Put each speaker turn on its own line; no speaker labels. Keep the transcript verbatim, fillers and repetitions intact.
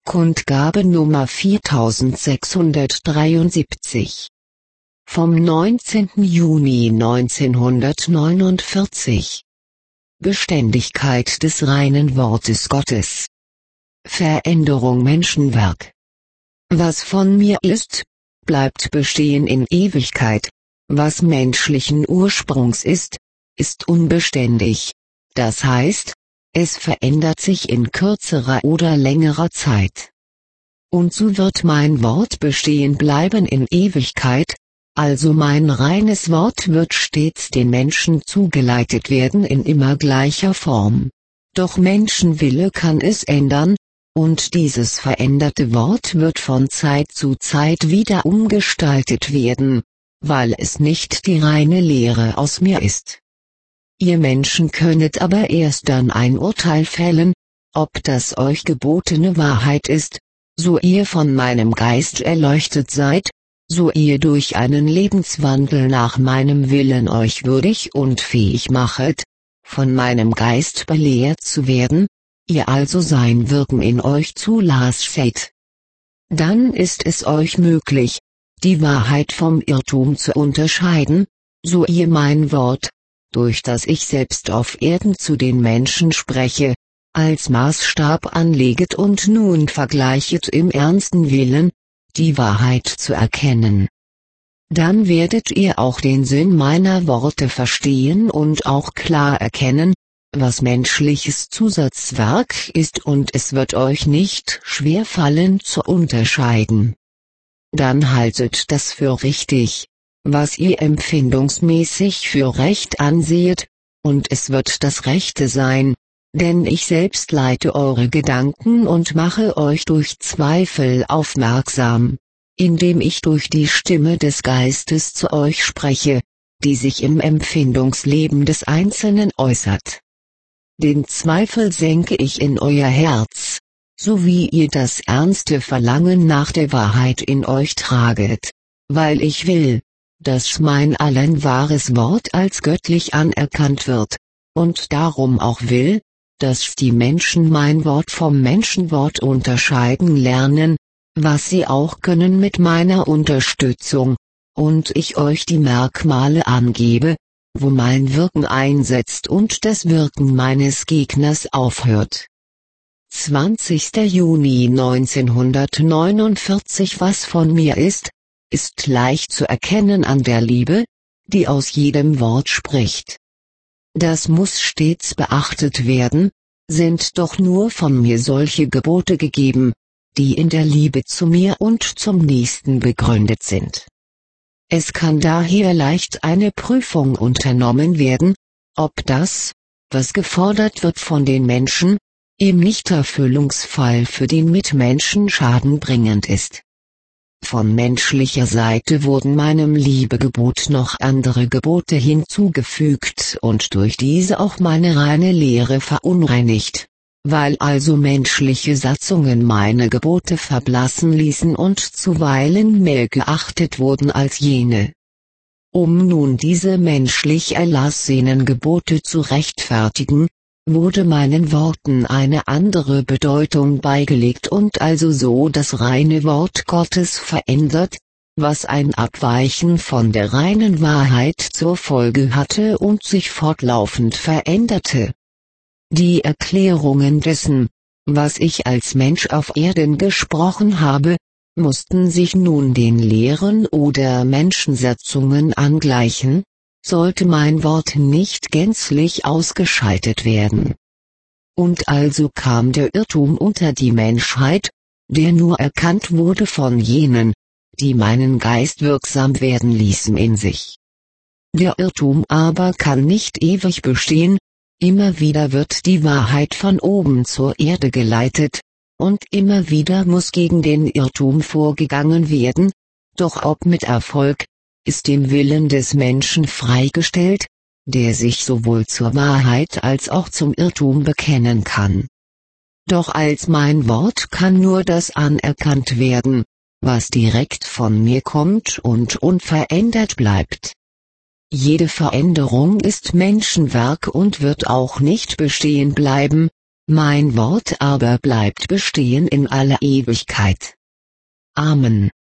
Kundgabe Nummer viertausendsechshundertdreiundsiebzig. Vom neunzehnten Juni neunzehnhundertneunundvierzig. Beständigkeit des reinen Wortes Gottes. Veränderung Menschenwerk. Was von mir ist, bleibt bestehen in Ewigkeit. Was menschlichen Ursprungs ist, ist unbeständig. Das heißt, es verändert sich in kürzerer oder längerer Zeit. Und so wird mein Wort bestehen bleiben in Ewigkeit, also mein reines Wort wird stets den Menschen zugeleitet werden in immer gleicher Form. Doch Menschenwille kann es ändern, und dieses veränderte Wort wird von Zeit zu Zeit wieder umgestaltet werden, weil es nicht die reine Lehre aus mir ist. Ihr Menschen könnet aber erst dann ein Urteil fällen, ob das euch gebotene Wahrheit ist, so ihr von meinem Geist erleuchtet seid, so ihr durch einen Lebenswandel nach meinem Willen euch würdig und fähig machet, von meinem Geist belehrt zu werden, ihr also sein Wirken in euch zulasset. Dann ist es euch möglich, die Wahrheit vom Irrtum zu unterscheiden, so ihr mein Wort, durch das ich selbst auf Erden zu den Menschen spreche, als Maßstab anleget und nun vergleichet im ernsten Willen, die Wahrheit zu erkennen. Dann werdet ihr auch den Sinn meiner Worte verstehen und auch klar erkennen, was menschliches Zusatzwerk ist, und es wird euch nicht schwer fallen zu unterscheiden. Dann haltet das für richtig, was ihr empfindungsmäßig für recht ansehet, und es wird das Rechte sein, denn ich selbst leite eure Gedanken und mache euch durch Zweifel aufmerksam, indem ich durch die Stimme des Geistes zu euch spreche, die sich im Empfindungsleben des Einzelnen äußert. Den Zweifel senke ich in euer Herz, so wie ihr das ernste Verlangen nach der Wahrheit in euch traget, weil ich will, dass mein allein wahres Wort als göttlich anerkannt wird, und darum auch will, dass die Menschen mein Wort vom Menschenwort unterscheiden lernen, was sie auch können mit meiner Unterstützung, und ich euch die Merkmale angebe, wo mein Wirken einsetzt und das Wirken meines Gegners aufhört. zwanzigster Juni neunzehnhundertneunundvierzig. Was von mir ist, ist leicht zu erkennen an der Liebe, die aus jedem Wort spricht. Das muss stets beachtet werden, sind doch nur von mir solche Gebote gegeben, die in der Liebe zu mir und zum Nächsten begründet sind. Es kann daher leicht eine Prüfung unternommen werden, ob das, was gefordert wird von den Menschen, im Nichterfüllungsfall für den Mitmenschen schadenbringend ist. Von menschlicher Seite wurden meinem Liebegebot noch andere Gebote hinzugefügt und durch diese auch meine reine Lehre verunreinigt, weil also menschliche Satzungen meine Gebote verblassen ließen und zuweilen mehr geachtet wurden als jene. Um nun diese menschlich erlassenen Gebote zu rechtfertigen, wurde meinen Worten eine andere Bedeutung beigelegt und also so das reine Wort Gottes verändert, was ein Abweichen von der reinen Wahrheit zur Folge hatte und sich fortlaufend veränderte. Die Erklärungen dessen, was ich als Mensch auf Erden gesprochen habe, mussten sich nun den Lehren oder Menschensatzungen angleichen, sollte mein Wort nicht gänzlich ausgeschaltet werden. Und also kam der Irrtum unter die Menschheit, der nur erkannt wurde von jenen, die meinen Geist wirksam werden ließen in sich. Der Irrtum aber kann nicht ewig bestehen, immer wieder wird die Wahrheit von oben zur Erde geleitet, und immer wieder muss gegen den Irrtum vorgegangen werden, doch ob mit Erfolg, ist dem Willen des Menschen freigestellt, der sich sowohl zur Wahrheit als auch zum Irrtum bekennen kann. Doch als mein Wort kann nur das anerkannt werden, was direkt von mir kommt und unverändert bleibt. Jede Veränderung ist Menschenwerk und wird auch nicht bestehen bleiben, Mein Wort aber bleibt bestehen in aller Ewigkeit. Amen.